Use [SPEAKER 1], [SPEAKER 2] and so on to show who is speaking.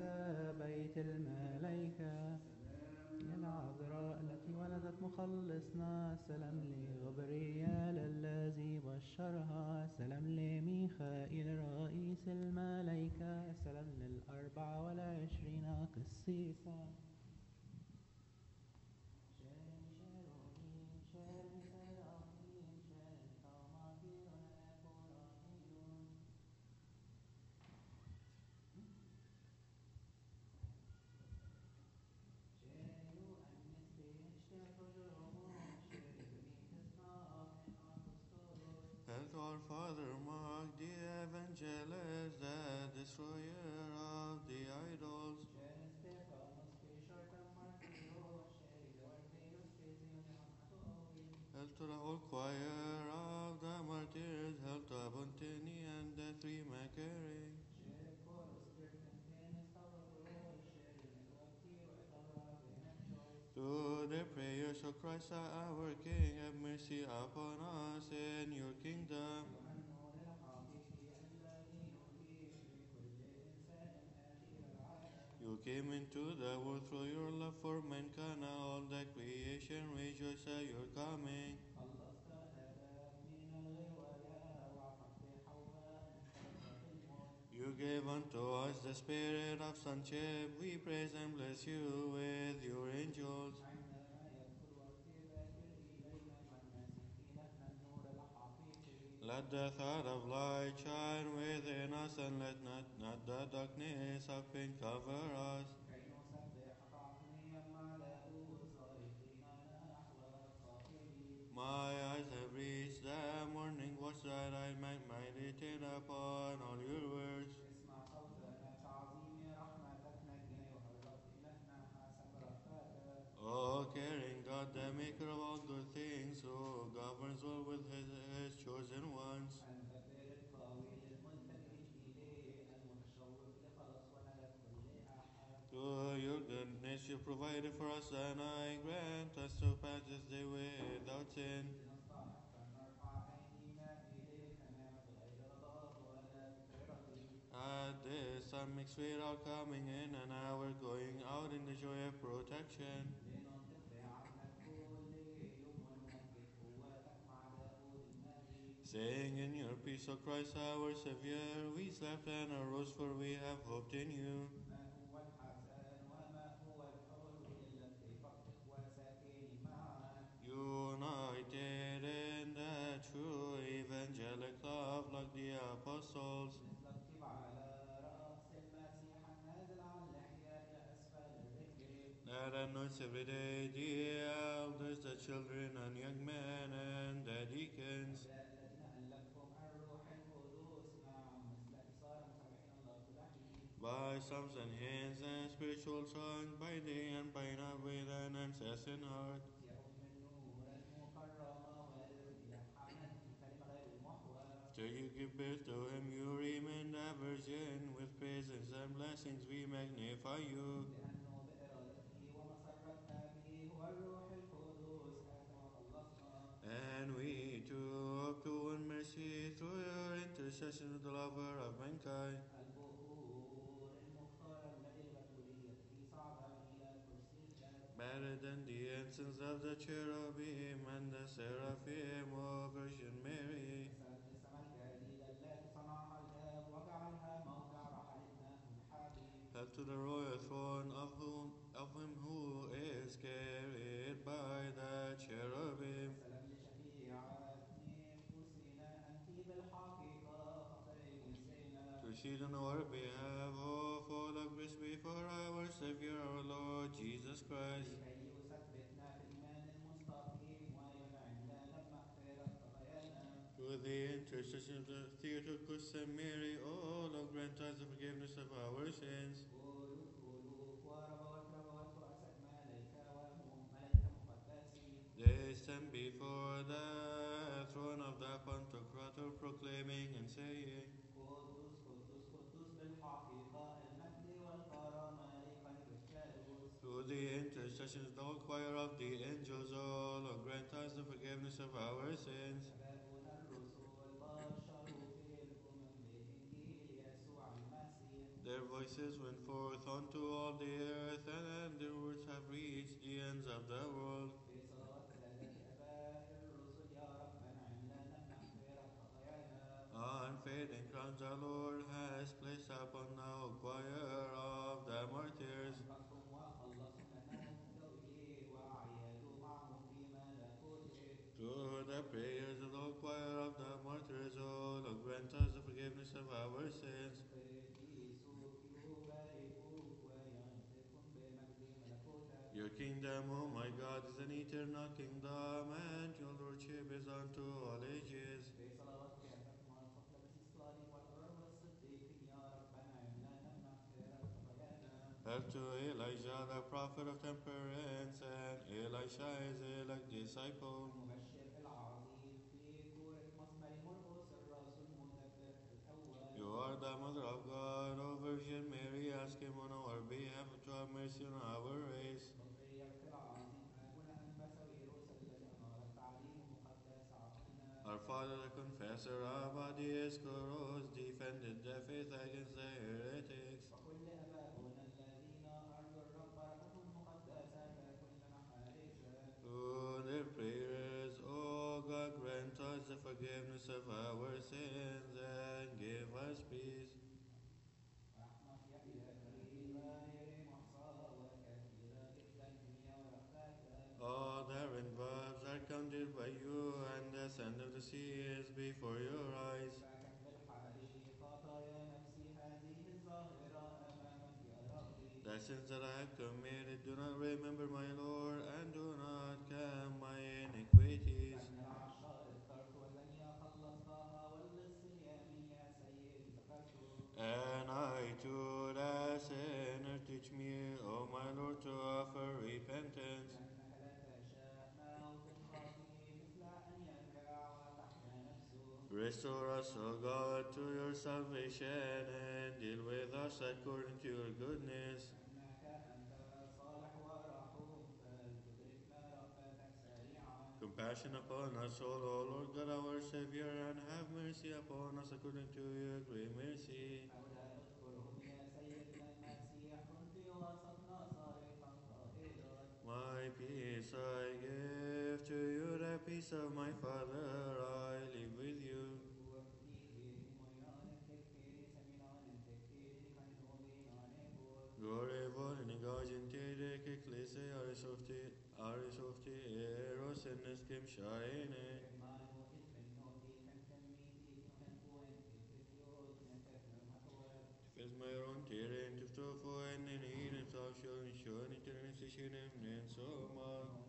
[SPEAKER 1] بيت الملايكة، العذراء التي ولدت مخلصنا، سلام لغبريال الذي بشرها، سلام لميخائيل رئيس الملايكة، سلام لل24 قسيسا.
[SPEAKER 2] Hail to our Father Mark, the evangelist, the destroyer of the idols. Hail to the whole choir of the martyrs, hail to Abontini and the three Macari. Through the prayers of Christ our King, have mercy upon us in your kingdom. You came into the world through your love for mankind, all the creation rejoice at your coming. You gave unto us the spirit of sonship, we praise and bless you with your angels. Let the thought of light shine within us, and let not the darkness of pain cover us. My eyes have reached the morning watch, that I might meditate upon all your words. O caring God, the maker of all good things, who governs well with his chosen ones. Through your goodness you provided for us, and I grant us to pass this day without sin. At this time make sweet our coming in and our going out in the joy of protection. Saying in your peace, O Christ our Savior, we slept and arose, for we have hoped in you. United in the true evangelic love, like the apostles, that anoints every day the elders, the children and young men, and the deacons. By psalms and hymns and spiritual songs, by day and by night, with an incessant heart. Till you give birth to him, you remain the virgin. With praises and blessings we magnify you. And we too hope to win mercy through your intercession with the lover of mankind. Better than the incense of the cherubim and the seraphim, O Virgin Mary. Hail to the royal throne of him who is carried by the cherubim. Intercede on our behalf, O full of grace, before our Savior, our Lord Jesus Christ. Through the intercession of the Theotokos and Mary, O Lord, grant us the forgiveness of our sins. They stand before the throne of the Pantocrator, proclaiming and saying, through the intercession of the whole choir of the angels, O Lord, grant us the forgiveness of our sins. Their Their voices went forth unto all the earth, and their words have reached the ends of the world.
[SPEAKER 1] بصلوات سادة آباء الرسل يا ربنا عملنا بمغفرة خطايانا.
[SPEAKER 2] Unfading crowns our Lord has placed upon the choir of the martyrs.
[SPEAKER 1] أنقذهم وخلصهم لأنهم اهتدوا إليه وعيادوا معه في ملكوته.
[SPEAKER 2] Through the prayers of the choir of the martyrs, O Lord, grant us the forgiveness of our sins.
[SPEAKER 1] قديسوك يباركوك وينصفكم بمجد ملكوتك.
[SPEAKER 2] Your kingdom, O my God, is an eternal kingdom, and your lordship is unto all ages.
[SPEAKER 1] بصلوات كافة مرصوح لبسي الصالح والأبرار والصديقين يا ربنا عملنا بمغفرة خطايانا.
[SPEAKER 2] Help to Elijah, the prophet of temperance, and Elisha, his elect disciple.
[SPEAKER 1] المبشر العظيم في كورة مصمر مرقس الرسول المدبر الأول.
[SPEAKER 2] You are the mother of God, O Virgin Mary, ask him on our behalf to have mercy on our race.
[SPEAKER 1] بطريرك العظيم أبونا أنبسويروس الذي أنارت تعليمه مقدس عطينا.
[SPEAKER 2] Our father, the confessor, Abba Dioscoros, defended the faith against the heretics.
[SPEAKER 1] وكل آبائنا الذين أرجوا الرب بركتهم المقدسة فكن لنا حارسا.
[SPEAKER 2] Through their prayers, O God, grant us the forgiveness of our sins and give us peace.
[SPEAKER 1] رحمة يحيى كريمة غير محصاة وكثيرة جدا هي ورأفتك.
[SPEAKER 2] All the rainbows are counted by you, and the sand of the sea is before your eyes.
[SPEAKER 1] فكم بالحري خطايا نفسي هذه الظاهرة أمامك يا ربي.
[SPEAKER 2] The sins that I have committed, do not remember, my Lord, and do not count my iniquities.
[SPEAKER 1] فمن العشار اخترت والذي خلصتها وللصيام يا سيدي ذكرته.
[SPEAKER 2] And I too, the sinner, teach me, O my Lord, to offer repentance.
[SPEAKER 1] لأنك لا تشاء موت الخاطئ مثل أن يرجع وتحيا نفسه.
[SPEAKER 2] Restore us, O God, to your salvation, and deal with us according to your goodness.
[SPEAKER 1] لأنك أنت صالح ورحوم فلتدركنا رأفتك سريعا.
[SPEAKER 2] Compassion upon us, O Lord God, our Savior, and have mercy upon us according to your great mercy.
[SPEAKER 1] هؤلاء اذكرهم يا سيدنا المسيح كن في وسطنا صارخا قائلا.
[SPEAKER 2] My peace I give to you, the peace of my Father I leave with you. Glory vår gajen tedek eklese arisofti eros ennes kem shaine. Fes myron teren tuftofo en inen tavshon shon internetsishinem nen soma.